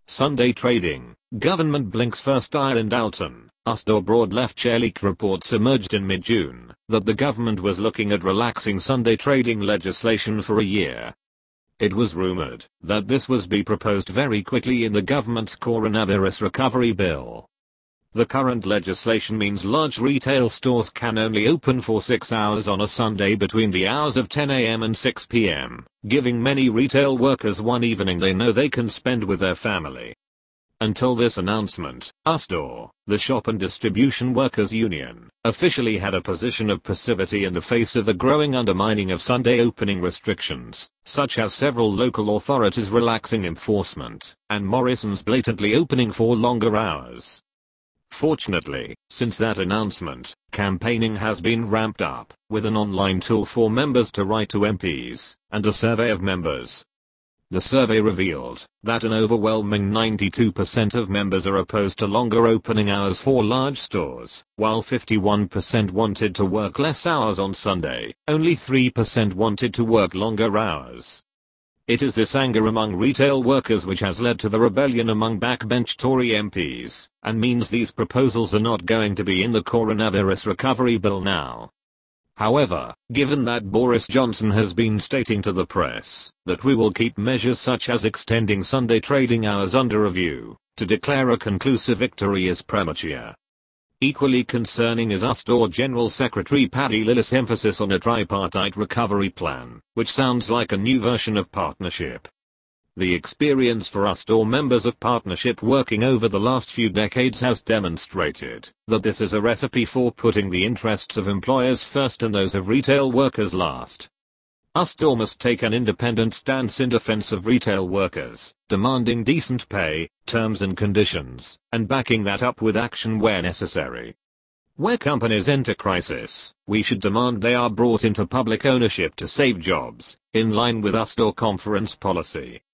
Sunday trading, government blinks first eye in Dalton. Usdaw broad left share leak reports emerged in mid-June that the government was looking at relaxing Sunday trading legislation for a year. It was rumored that this was be proposed very quickly in the government's coronavirus recovery bill. The current legislation means large retail stores can only open for 6 hours on a Sunday between the hours of 10 a.m. and 6 p.m., giving many retail workers one evening they know they can spend with their family. Until this announcement, Usdaw, the Shop and Distribution Workers Union, officially had a position of passivity in the face of the growing undermining of Sunday opening restrictions, such as several local authorities relaxing enforcement, and Morrisons blatantly opening for longer hours. Fortunately, since that announcement, campaigning has been ramped up, with an online tool for members to write to MPs, and a survey of members. The survey revealed that an overwhelming 92% of members are opposed to longer opening hours for large stores, while 51% wanted to work less hours on Sunday, only 3% wanted to work longer hours. It is this anger among retail workers which has led to the rebellion among backbench Tory MPs, and means these proposals are not going to be in the coronavirus recovery bill now. However, given that Boris Johnson has been stating to the press that we will keep measures such as extending Sunday trading hours under review, to declare a conclusive victory is premature. Equally concerning is Usdaw General Secretary Paddy Lillis' emphasis on a tripartite recovery plan, which sounds like a new version of partnership. The experience for Usdaw members of partnership working over the last few decades has demonstrated that this is a recipe for putting the interests of employers first and those of retail workers last. Usdaw must take an independent stance in defense of retail workers, demanding decent pay, terms and conditions, and backing that up with action where necessary. Where companies enter crisis, we should demand they are brought into public ownership to save jobs, in line with Usdaw conference policy.